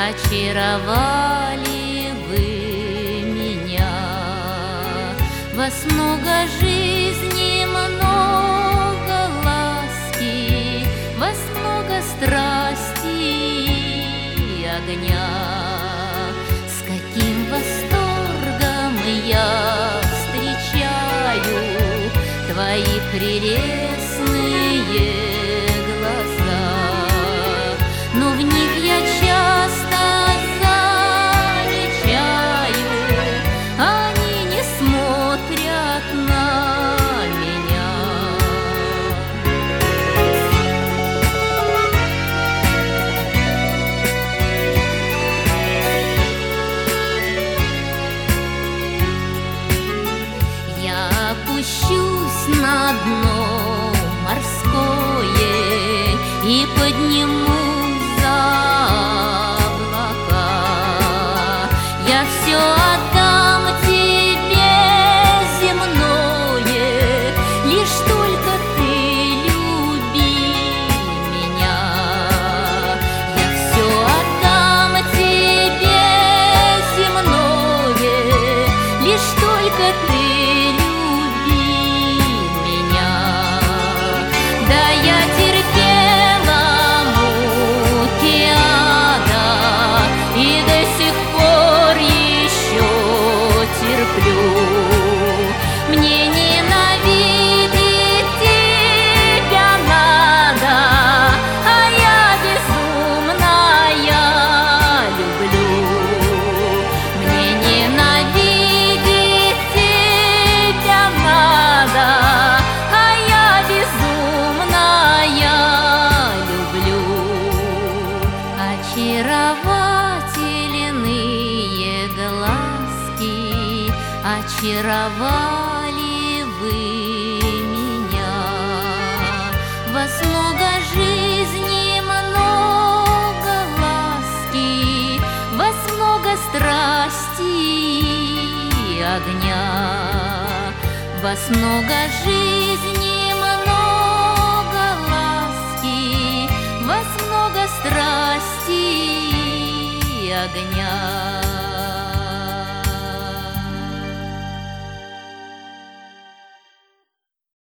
очаровали вы меня. Вас много жизни, много ласки, вас много страсти и огня. С каким восторгом я встречаю твои прелестные глаза, но в них я часто замечаю, они не смотрят на меня. Я опущусь на дно морское и поднимусь за облака. Я все отдам тебе земное, лишь только ты люби меня. Я все отдам тебе земное, лишь только ты люби меня. Да, я терпела муки ада и до сих пор еще терплю. Мне ненавидеть тебя надо, а я безумная люблю. Мне ненавидеть тебя надо, а я безумная люблю. Очаровательные глазки, очаровали вы меня. Вас много жизни, много ласки, вас много страсти и огня. Вас много жизни,